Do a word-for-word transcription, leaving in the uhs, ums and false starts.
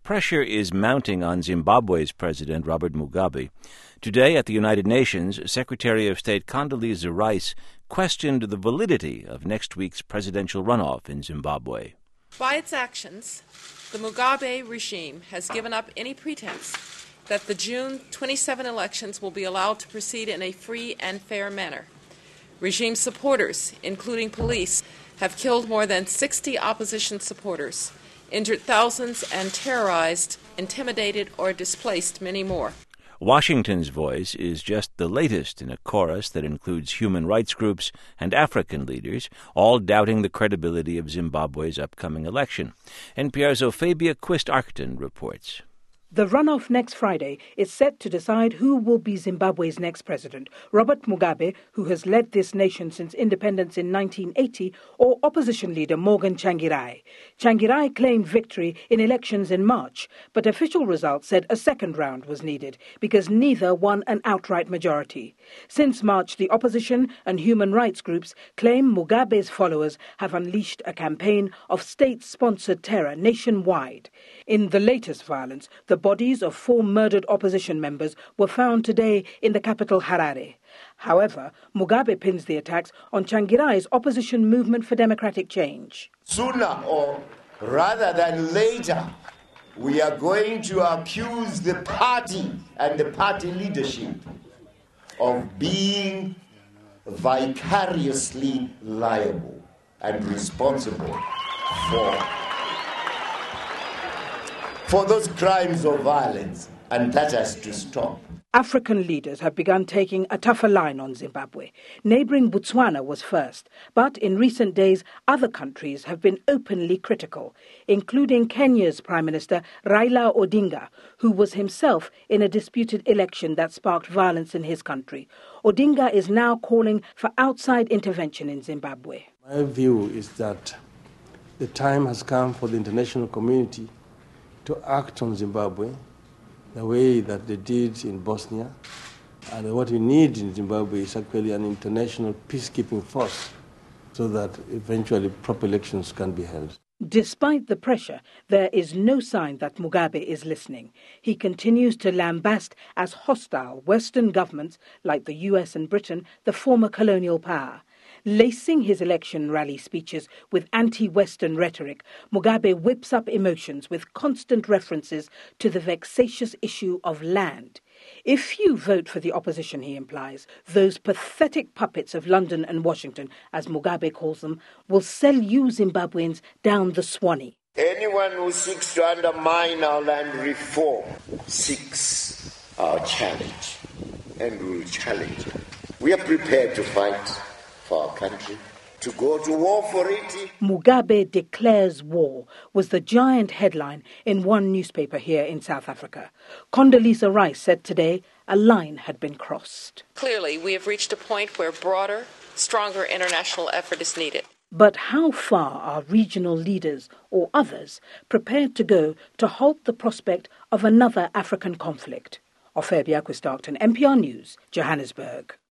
Pressure is mounting on Zimbabwe's President Robert Mugabe. Today at the United Nations, Secretary of State Condoleezza Rice questioned the validity of next week's presidential runoff in Zimbabwe. By its actions, the Mugabe regime has given up any pretense that the June twenty-seventh elections will be allowed to proceed in a free and fair manner. Regime supporters, including police, have killed more than sixty opposition supporters, injured thousands, and terrorized, intimidated, or displaced many more. Washington's voice is just the latest in a chorus that includes human rights groups and African leaders, all doubting the credibility of Zimbabwe's upcoming election. N P R's Ophebia Quist-Arcton reports. The runoff next Friday is set to decide who will be Zimbabwe's next president, Robert Mugabe, who has led this nation since independence in nineteen eighty, or opposition leader Morgan Tsvangirai. Tsvangirai claimed victory in elections in March, but official results said a second round was needed because neither won an outright majority. Since March, the opposition and human rights groups claim Mugabe's followers have unleashed a campaign of state-sponsored terror nationwide. In the latest violence, the bodies of four murdered opposition members were found today in the capital Harare. However, Mugabe pins the attacks on Tsvangirai's opposition movement for democratic change. Sooner or rather than later, we are going to accuse the party and the party leadership of being vicariously liable and responsible for for those crimes of violence, and that has to stop. African leaders have begun taking a tougher line on Zimbabwe. Neighbouring Botswana was first, but in recent days other countries have been openly critical, including Kenya's Prime Minister Raila Odinga, who was himself in a disputed election that sparked violence in his country. Odinga is now calling for outside intervention in Zimbabwe. My view is that the time has come for the international community to act on Zimbabwe the way that they did in Bosnia. And what we need in Zimbabwe is actually an international peacekeeping force so that eventually proper elections can be held. Despite the pressure, there is no sign that Mugabe is listening. He continues to lambast as hostile Western governments like the U S and Britain, the former colonial power. Lacing his election rally speeches with anti-Western rhetoric, Mugabe whips up emotions with constant references to the vexatious issue of land. If you vote for the opposition, he implies, those pathetic puppets of London and Washington, as Mugabe calls them, will sell you Zimbabweans down the Swanee. Anyone who seeks to undermine our land reform seeks our challenge, and we will challenge it. We are prepared to fight for our country, to go to war for it. Mugabe declares war was the giant headline in one newspaper here in South Africa. Condoleezza Rice said today a line had been crossed. Clearly, we have reached a point where broader, stronger international effort is needed. But how far are regional leaders or others prepared to go to halt the prospect of another African conflict? Ophebia Quist-Arcton, N P R News, Johannesburg.